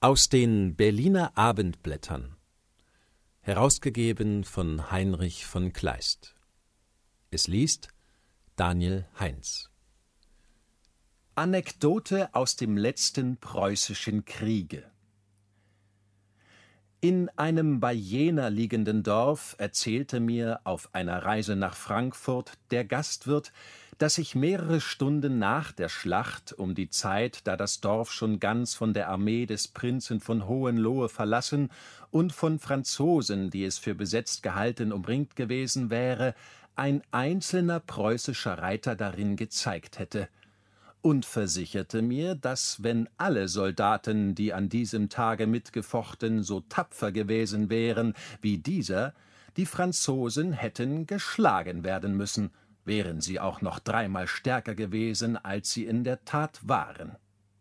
Aus den Berliner Abendblättern, herausgegeben von Heinrich von Kleist. Es liest Daniel Heinz. Anekdote aus dem letzten preußischen Kriege. In einem bei Jena liegenden Dorf erzählte mir auf einer Reise nach Frankfurt der Gastwirt, dass sich mehrere Stunden nach der Schlacht, um die Zeit, da das Dorf schon ganz von der Armee des Prinzen von Hohenlohe verlassen und von Franzosen, die es für besetzt gehalten, umringt gewesen wäre, ein einzelner preußischer Reiter darin gezeigt hätte, und versicherte mir, dass, wenn alle Soldaten, die an diesem Tage mitgefochten, so tapfer gewesen wären wie dieser, die Franzosen hätten geschlagen werden müssen, wären sie auch noch 3-mal stärker gewesen, als sie in der Tat waren.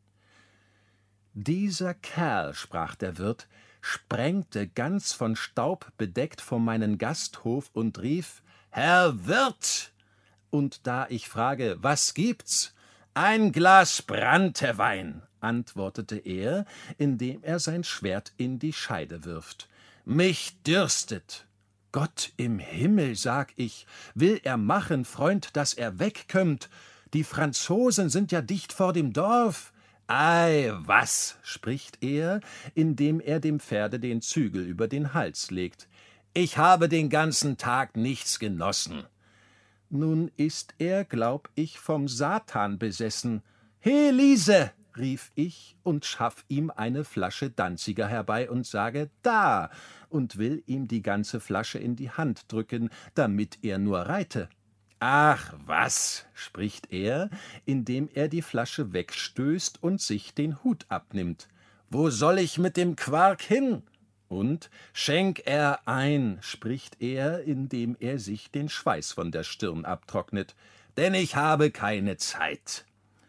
»Dieser Kerl«, sprach der Wirt, »sprengte ganz von Staub bedeckt vor meinen Gasthof und rief: »Herr Wirt!« Und da ich frage: »Was gibt's?« »Ein Glas Branntewein«, antwortete er, indem er sein Schwert in die Scheide wirft. »Mich dürstet!« »Gott im Himmel«, sag ich, »will er machen, Freund, dass er wegkömmt? Die Franzosen sind ja dicht vor dem Dorf.« »Ei, was«, spricht er, indem er dem Pferde den Zügel über den Hals legt. »Ich habe den ganzen Tag nichts genossen.« Nun ist er, glaub ich, vom Satan besessen. »He, Liese«, rief ich und schaff ihm eine Flasche Danziger herbei und sage: »Da«, und will ihm die ganze Flasche in die Hand drücken, damit er nur reite. »Ach, was«, spricht er, indem er die Flasche wegstößt und sich den Hut abnimmt. »Wo soll ich mit dem Quark hin?« Und »Schenk er ein«, spricht er, indem er sich den Schweiß von der Stirn abtrocknet, »denn ich habe keine Zeit.«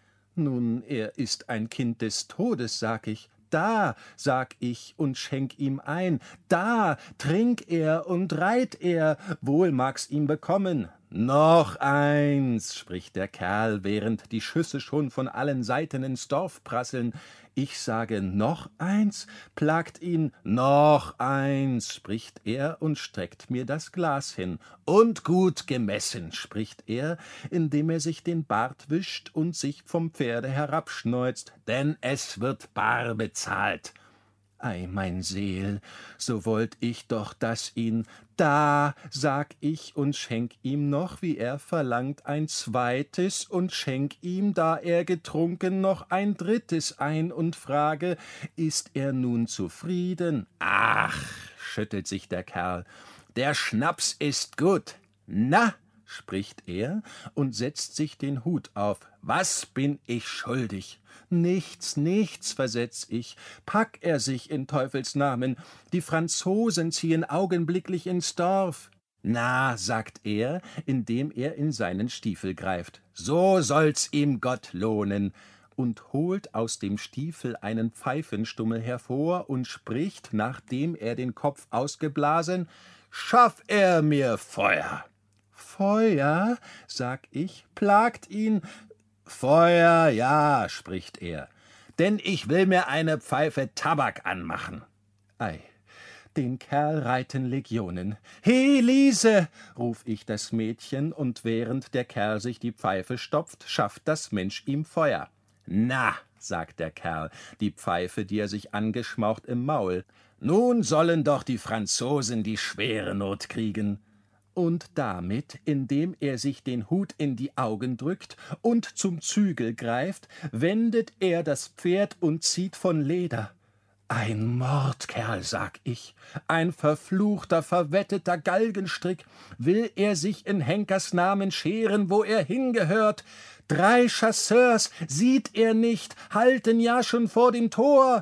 Nun, er ist ein Kind des Todes, sag ich. »Da«, sag ich und schenk ihm ein, »da, trink er und reit er, wohl mag's ihm bekommen.« »Noch eins«, spricht der Kerl, während die Schüsse schon von allen Seiten ins Dorf prasseln. Ich sage: »Noch eins«, plagt ihn. »Noch eins«, spricht er und streckt mir das Glas hin. »Und gut gemessen«, spricht er, indem er sich den Bart wischt und sich vom Pferde herabschneuzt, »denn es wird bar bezahlt.« Ei, mein Seel, so wollt ich doch, dass ihn, »da«, sag ich und schenk ihm noch, wie er verlangt, ein zweites und schenk ihm, da er getrunken, noch ein drittes ein und frage: »Ist er nun zufrieden?« »Ach«, schüttelt sich der Kerl, »der Schnaps ist gut.« »Na«, spricht er und setzt sich den Hut auf, »was bin ich schuldig?« »Nichts, nichts«, versetz ich, »pack er sich in Teufels Namen, die Franzosen ziehen augenblicklich ins Dorf.« »Na«, sagt er, indem er in seinen Stiefel greift, »so soll's ihm Gott lohnen«, und holt aus dem Stiefel einen Pfeifenstummel hervor und spricht, nachdem er den Kopf ausgeblasen: »Schaff er mir Feuer!« »Feuer«, sag ich, »plagt ihn.« »Feuer, ja«, spricht er, »denn ich will mir eine Pfeife Tabak anmachen.« Ei, den Kerl reiten Legionen. »He, Liese«, ruf ich das Mädchen, und während der Kerl sich die Pfeife stopft, schafft das Mensch ihm Feuer. »Na«, sagt der Kerl, die Pfeife, die er sich angeschmaucht, im Maul, »nun sollen doch die Franzosen die schwere Not kriegen.« Und damit, indem er sich den Hut in die Augen drückt und zum Zügel greift, wendet er das Pferd und zieht von Leder. »Ein Mordkerl«, sag ich, »ein verfluchter, verwetteter Galgenstrick. Will er sich in Henkers Namen scheren, wo er hingehört? 3 Chasseurs, sieht er nicht, halten ja schon vor dem Tor.«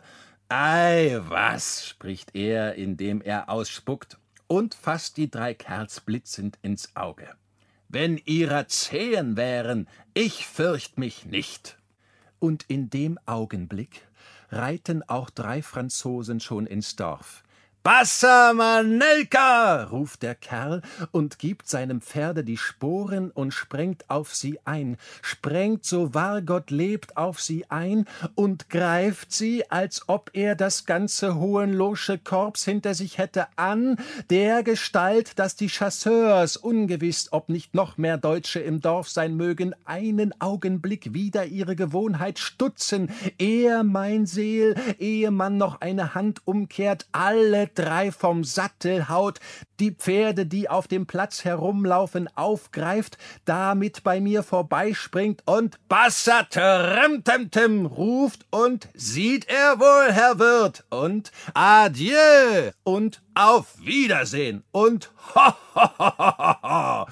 »Ei, was«, spricht er, indem er ausspuckt, und fasst die 3 Kerls blitzend ins Auge. »Wenn ihrer 10 wären, ich fürcht mich nicht.« Und in dem Augenblick reiten auch 3 Franzosen schon ins Dorf. Bassa Manelka, ruft der Kerl und gibt seinem Pferde die Sporen und sprengt auf sie ein, sprengt, so wahr Gott lebt, auf sie ein und greift sie, als ob er das ganze Hohenlohsche Korps hinter sich hätte, an, dergestalt, dass die Chasseurs, ungewiss, ob nicht noch mehr Deutsche im Dorf sein mögen, einen Augenblick wider ihre Gewohnheit stutzen, mein Seel, ehe man noch eine Hand umkehrt, alle drei vom Sattel haut, die Pferde, die auf dem Platz herumlaufen, aufgreift, damit bei mir vorbeispringt und Bassa Tremtemtem ruft und sieht er wohl, Herr Wirt, und Adieu und auf Wiedersehen und ho, ho, ho, ho, ho.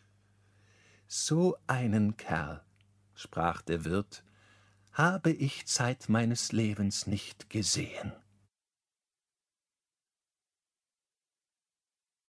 So einen Kerl, sprach der Wirt, habe ich Zeit meines Lebens nicht gesehen.